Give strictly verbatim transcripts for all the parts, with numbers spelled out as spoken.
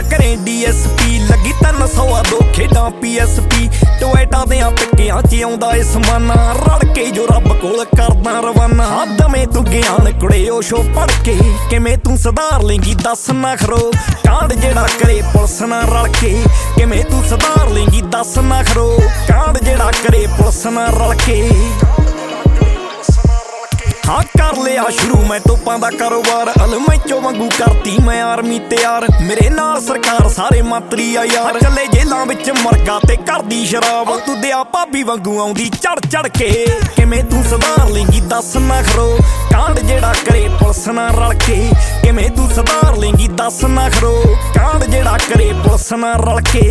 करे D S P लगी तीन सौ दो खेडां पी एस पी टोएटा देयां पिक्कियां च आउंदा ए समाना रल के जो रब कोल करदा रवाना दमें तू ज्ञान कुड़े ओ शो पढ़ के किवें तू सुधार लेंगी दस ना खरो कांड जेड़ा करे पुलिस ना रल के किवें तू सुधार लेंगी दस ना खरो कांड जेड़ा करे पुलिस ना रल के हाँ कर लिया शुरू मैं तोपां दा कारोबार अलमैचो वांगू करती मैं आर्मी तैयार मेरे नाल सरकार सारे मंत्री आ यार चले जेलां विच मरगा ते करदी शराब तू दिया भाभी वांगू आउंदी चढ़ चढ़ के किवें तू सुधार लेंगी दस ना खरो कांड जेड़ा करे पुलिस ना रल के किवें तू सुधार लेंगी दस ना खरो कांड जेड़ा करे पुलिस ना रल के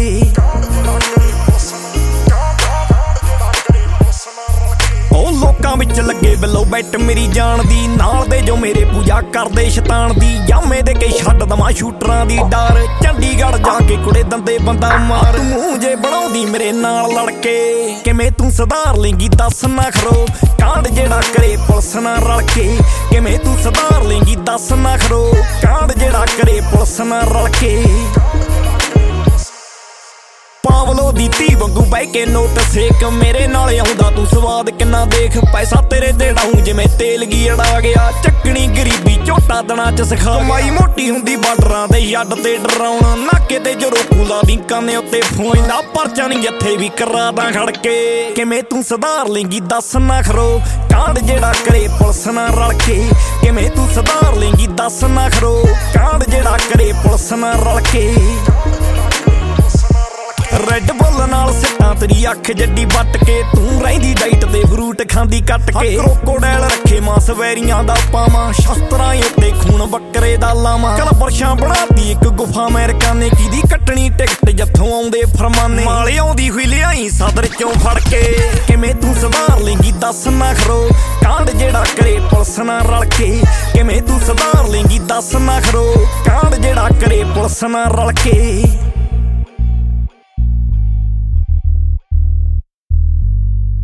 लोकां विच लगे बिलो बैट मेरी जान दी नाल दे जो मेरे पूजा करदे शैतान दी जामे दे के छड्ड दवां शूटरां दी डर चंडीगढ़ जाके कुड़े दंदे बंदा मार मूंह जे बनाउंदी मेरे नाल लड़के किवें तू सुधार लेंगी दस ना खरो कांड जेड़ा करे पुलिस ना रल के किवें तू सुधार लेंगी दस ना खरो कांड जेड़ा करे पुलिस ना रल के पावलो दी धी वांगू बह के नोट सेक मेरे नाल आउंदा तू स्वाद किन्ना देख पैसा तेरे ते डाऊं जिवें तेल गी अड़ा गया चक्कनी गरीबी झोटा दना च सिखा कमाई मोटी हुंदी बार्डरां ते यड ते डराउण नाके ते जो रोकूला दी काने उत्ते फोन दा परचा नहीं जत्थे भी करा दा खड़ के किवें तू सुधार लेंगी दस ना खरो कांड जेड़ा करे पुलिस ना रल के किवें तू सुधार लेंगी दस ना खरो कांड जेड़ा करे पुलिस ना रल के रेड बुल नाल सिट्टां तेरी अख जड्डी बट के तू रहिंदी डाइट ते फ्रूट खांदी कट के क्रोकोडाइल रखे मास वैरियां दा पावां शस्त्रां उत्ते खून बकरे दा लावां कल बरछां बनाती एक गुफा अमेरिका ने कीदी कट्टनी टिकट जत्थों आउंदे फरमाने माले आउंदी हुई लिआई सदर चों फड़ के किवें तू सुधार लेंगी दस ना खरो कांड जेड़ा करे पुलिस ना रल के किवें तू सुधार लेंगी दस ना खरो कांड जेड़ा करे पुलिस ना रल के।